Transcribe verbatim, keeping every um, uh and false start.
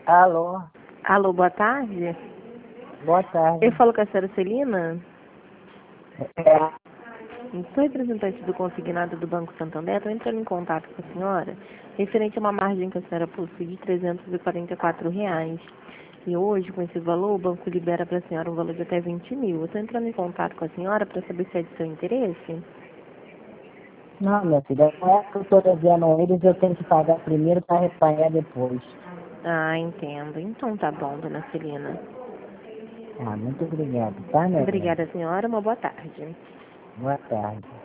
Alô, Alô, boa tarde. boa tarde. Eu falo com a senhora Celina, É, sou representante do consignado do Banco Santander. Estou entrando em contato com a senhora referente a uma margem que a senhora possui de trezentos e quarenta e quatro reais. E hoje, com esse valor, o banco libera para a senhora um valor de até vinte mil. Eu estou entrando em contato com a senhora para saber se é de seu interesse. não, minha filha, não é que eu estou devendo eles, eu tenho que pagar primeiro para repagar depois. Ah, entendo. Então tá bom, dona Celina. Ah, muito obrigado, tá, minha velha? Obrigada, senhora. Uma boa tarde. Boa tarde.